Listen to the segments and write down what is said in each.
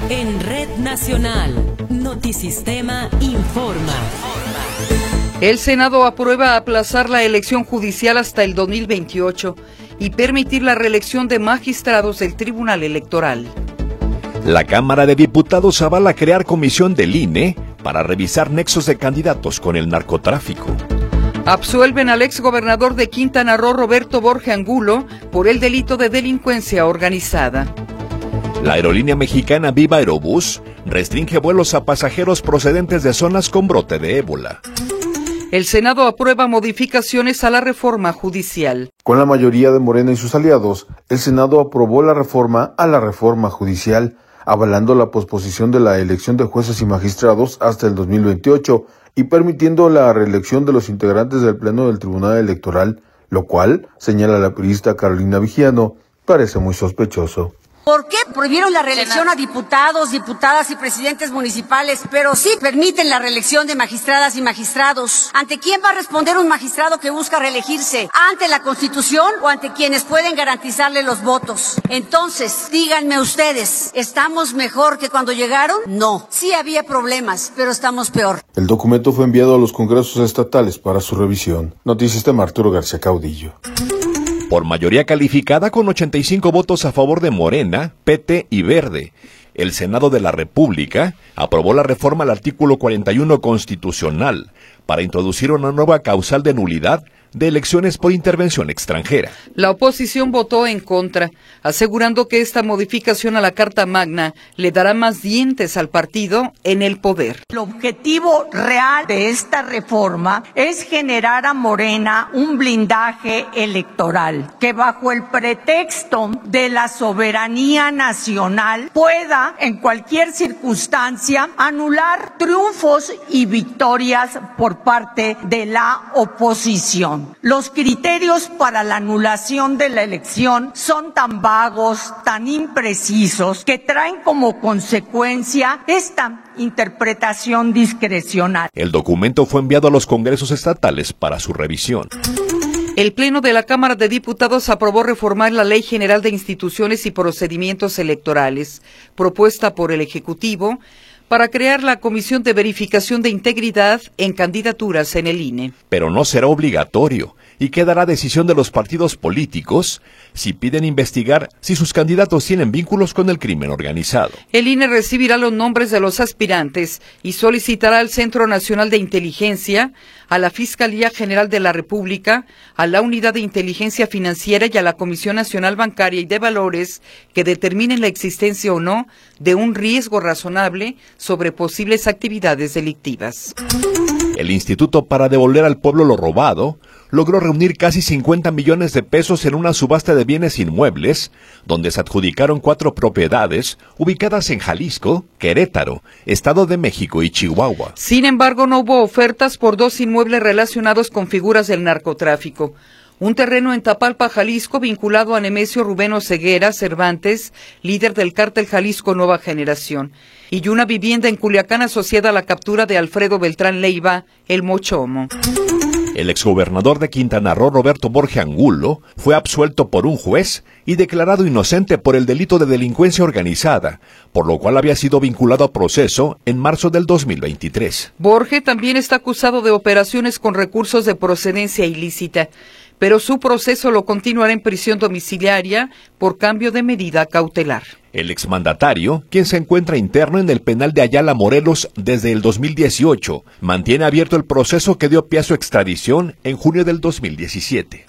En Red Nacional, Notisistema informa. El Senado aprueba aplazar la elección judicial hasta el 2028 y permitir la reelección de magistrados del Tribunal Electoral. La Cámara de Diputados avala crear comisión del INE para revisar nexos de candidatos con el narcotráfico. Absuelven al exgobernador de Quintana Roo, Roberto Borge Angulo, por el delito de delincuencia organizada. La aerolínea mexicana Viva Aerobús restringe vuelos a pasajeros procedentes de zonas con brote de ébola. El Senado aprueba modificaciones a la reforma judicial. Con la mayoría de Morena y sus aliados, el Senado aprobó la reforma a la reforma judicial, avalando la posposición de la elección de jueces y magistrados hasta el 2028 y permitiendo la reelección de los integrantes del Pleno del Tribunal Electoral, lo cual, señala la periodista Carolina Vigiano, parece muy sospechoso. ¿Por qué prohibieron la reelección a diputados, diputadas y presidentes municipales, pero sí permiten la reelección de magistradas y magistrados? ¿Ante quién va a responder un magistrado que busca reelegirse? ¿Ante la Constitución o ante quienes pueden garantizarle los votos? Entonces, díganme ustedes, ¿estamos mejor que cuando llegaron? No. Sí había problemas, pero estamos peor. El documento fue enviado a los congresos estatales para su revisión. Notisistema Arturo García Caudillo. Por mayoría calificada con 85 votos a favor de Morena, PT y Verde, el Senado de la República aprobó la reforma al artículo 41 constitucional para introducir una nueva causal de nulidad de elecciones por intervención extranjera. La oposición votó en contra, asegurando que esta modificación a la Carta Magna le dará más dientes al partido en el poder. El objetivo real de esta reforma es generar a Morena un blindaje electoral que bajo el pretexto de la soberanía nacional pueda en cualquier circunstancia anular triunfos y victorias por parte de la oposición. Los criterios para la anulación de la elección son tan vagos, tan imprecisos, que traen como consecuencia esta interpretación discrecional. El documento fue enviado a los congresos estatales para su revisión. El Pleno de la Cámara de Diputados aprobó reformar la Ley General de Instituciones y Procedimientos Electorales, propuesta por el Ejecutivo, para crear la Comisión de Verificación de Integridad en Candidaturas en el INE. Pero no será obligatorio y quedará a decisión de los partidos políticos si piden investigar si sus candidatos tienen vínculos con el crimen organizado. El INE recibirá los nombres de los aspirantes y solicitará al Centro Nacional de Inteligencia, a la Fiscalía General de la República, a la Unidad de Inteligencia Financiera y a la Comisión Nacional Bancaria y de Valores que determinen la existencia o no de un riesgo razonable sobre posibles actividades delictivas. El Instituto para Devolver al Pueblo lo Robado logró reunir casi 50 millones de pesos en una subasta de bienes inmuebles, donde se adjudicaron 4 propiedades ubicadas en Jalisco, Querétaro, Estado de México y Chihuahua. Sin embargo, no hubo ofertas por 2 inmuebles relacionados con figuras del narcotráfico. Un terreno en Tapalpa, Jalisco, vinculado a Nemesio Rubén Oseguera Cervantes, líder del cártel Jalisco Nueva Generación, y una vivienda en Culiacán asociada a la captura de Alfredo Beltrán Leiva, el Mochomo. El exgobernador de Quintana Roo, Roberto Borge Angulo, fue absuelto por un juez y declarado inocente por el delito de delincuencia organizada, por lo cual había sido vinculado a proceso en marzo del 2023. Borge también está acusado de operaciones con recursos de procedencia ilícita, pero su proceso lo continuará en prisión domiciliaria por cambio de medida cautelar. El exmandatario, quien se encuentra interno en el penal de Ayala, Morelos, desde el 2018, mantiene abierto el proceso que dio pie a su extradición en junio del 2017.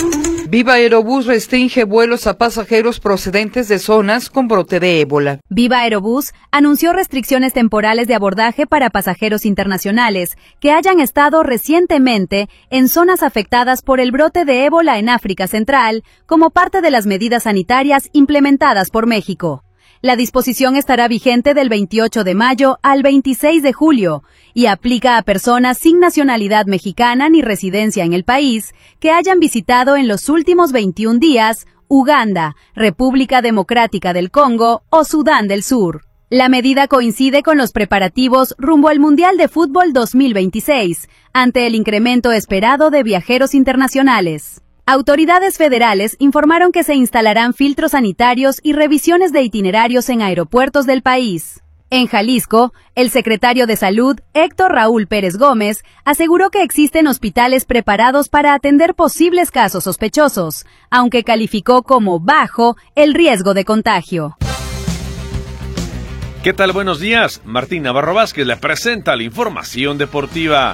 Viva Aerobús restringe vuelos a pasajeros procedentes de zonas con brote de ébola. Viva Aerobús anunció restricciones temporales de abordaje para pasajeros internacionales que hayan estado recientemente en zonas afectadas por el brote de ébola en África Central, como parte de las medidas sanitarias implementadas por México. La disposición estará vigente del 28 de mayo al 26 de julio y aplica a personas sin nacionalidad mexicana ni residencia en el país que hayan visitado en los últimos 21 días Uganda, República Democrática del Congo o Sudán del Sur. La medida coincide con los preparativos rumbo al Mundial de Fútbol 2026, ante el incremento esperado de viajeros internacionales. Autoridades federales informaron que se instalarán filtros sanitarios y revisiones de itinerarios en aeropuertos del país. En Jalisco, el secretario de Salud, Héctor Raúl Pérez Gómez, aseguró que existen hospitales preparados para atender posibles casos sospechosos, aunque calificó como bajo el riesgo de contagio. ¿Qué tal? Buenos días. Martín Navarro Vázquez le presenta la información deportiva.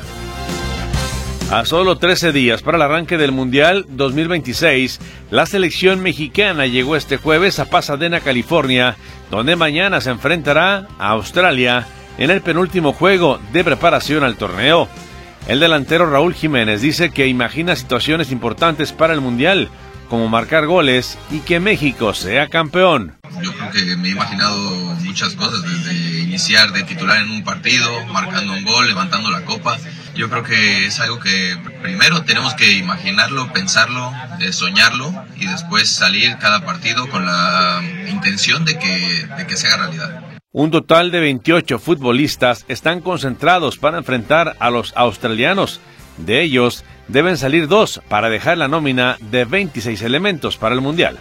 A solo 13 días para el arranque del Mundial 2026, la selección mexicana llegó este jueves a Pasadena, California, donde mañana se enfrentará a Australia en el penúltimo juego de preparación al torneo. El delantero Raúl Jiménez dice que imagina situaciones importantes para el Mundial, como marcar goles y que México sea campeón. Yo creo que me he imaginado muchas cosas, desde iniciar de titular en un partido, marcando un gol, levantando la copa. Yo creo que es algo que primero tenemos que imaginarlo, pensarlo, soñarlo y después salir cada partido con la intención de que se haga realidad. Un total de 28 futbolistas están concentrados para enfrentar a los australianos. De ellos, deben salir 2 para dejar la nómina de 26 elementos para el Mundial.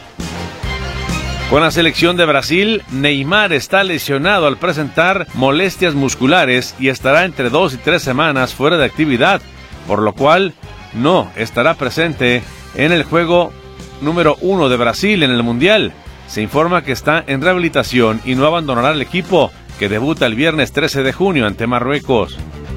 Con la selección de Brasil, Neymar está lesionado al presentar molestias musculares y estará entre 2 y 3 semanas fuera de actividad, por lo cual no estará presente en el juego número 1 de Brasil en el Mundial. Se informa que está en rehabilitación y no abandonará el equipo, que debuta el viernes 13 de junio ante Marruecos.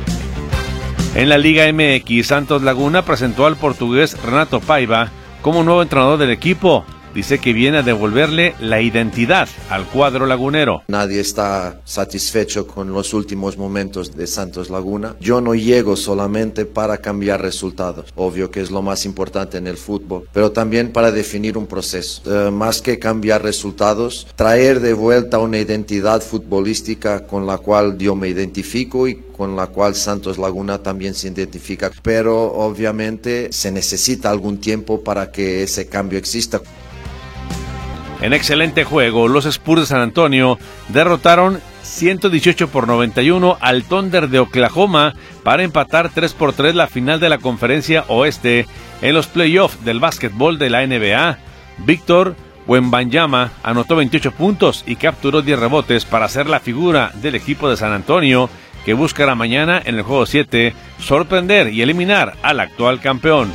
En la Liga MX, Santos Laguna presentó al portugués Renato Paiva como nuevo entrenador del equipo. Dice que viene a devolverle la identidad al cuadro lagunero. Nadie está satisfecho con los últimos momentos de Santos Laguna. Yo no llego solamente para cambiar resultados, obvio que es lo más importante en el fútbol, pero también para definir un proceso. Más que cambiar resultados, traer de vuelta una identidad futbolística con la cual yo me identifico y con la cual Santos Laguna también se identifica. Pero obviamente se necesita algún tiempo para que ese cambio exista. En excelente juego, los Spurs de San Antonio derrotaron 118-91 al Thunder de Oklahoma para empatar 3-3 la final de la Conferencia Oeste en los playoffs del básquetbol de la NBA. Víctor Wembanyama anotó 28 puntos y capturó 10 rebotes para ser la figura del equipo de San Antonio, que buscará mañana en el juego 7 sorprender y eliminar al actual campeón.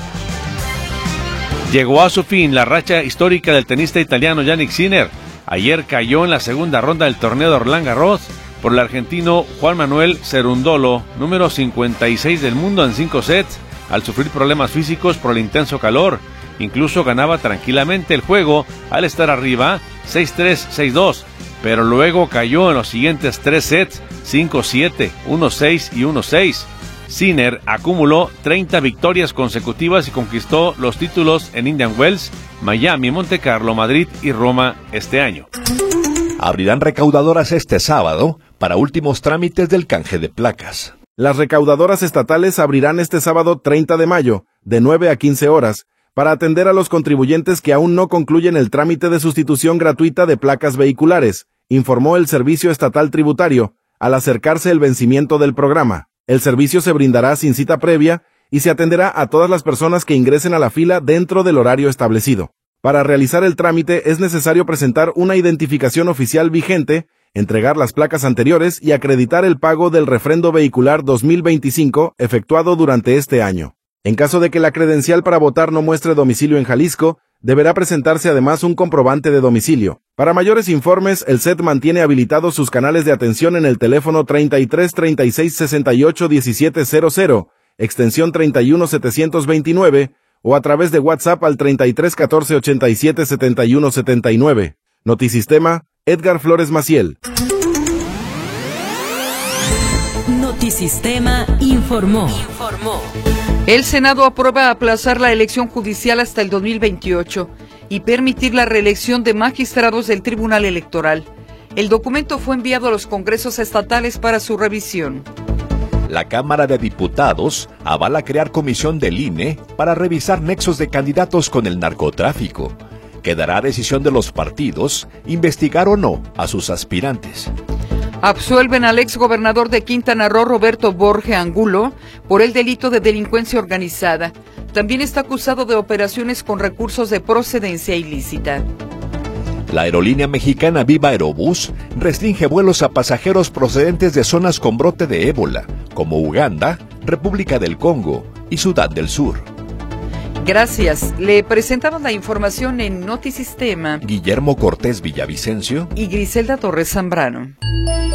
Llegó a su fin la racha histórica del tenista italiano Jannik Sinner. Ayer cayó en la segunda ronda del torneo de Roland Garros por el argentino Juan Manuel Cerundolo, número 56 del mundo en 5 sets, al sufrir problemas físicos por el intenso calor. Incluso ganaba tranquilamente el juego al estar arriba 6-3, 6-2, pero luego cayó en los siguientes 3 sets, 5-7, 1-6 y 1-6. Sinner acumuló 30 victorias consecutivas y conquistó los títulos en Indian Wells, Miami, Montecarlo, Madrid y Roma este año. Abrirán recaudadoras este sábado para últimos trámites del canje de placas. Las recaudadoras estatales abrirán este sábado 30 de mayo, de 9 a 15 horas, para atender a los contribuyentes que aún no concluyen el trámite de sustitución gratuita de placas vehiculares, informó el Servicio Estatal Tributario, al acercarse el vencimiento del programa. El servicio se brindará sin cita previa y se atenderá a todas las personas que ingresen a la fila dentro del horario establecido. Para realizar el trámite es necesario presentar una identificación oficial vigente, entregar las placas anteriores y acreditar el pago del refrendo vehicular 2025 efectuado durante este año. En caso de que la credencial para votar no muestre domicilio en Jalisco, deberá presentarse además un comprobante de domicilio. Para mayores informes, el SET mantiene habilitados sus canales de atención en el teléfono 33 36 68 17 00, extensión 31 729, o a través de WhatsApp al 33 14 87 71 79. Notisistema, Edgar Flores Maciel. Notisistema informó. El Senado aprueba aplazar la elección judicial hasta el 2028 y permitir la reelección de magistrados del Tribunal Electoral. El documento fue enviado a los congresos estatales para su revisión. La Cámara de Diputados avala crear comisión del INE para revisar nexos de candidatos con el narcotráfico. Quedará a decisión de los partidos investigar o no a sus aspirantes. Absuelven al exgobernador de Quintana Roo, Roberto Borge Angulo, por el delito de delincuencia organizada. También está acusado de operaciones con recursos de procedencia ilícita. La aerolínea mexicana Viva Aerobús restringe vuelos a pasajeros procedentes de zonas con brote de ébola, como Uganda, República del Congo y Sudán del Sur. Gracias. Le presentamos la información en Notisistema. Guillermo Cortés Villavicencio y Griselda Torres Zambrano.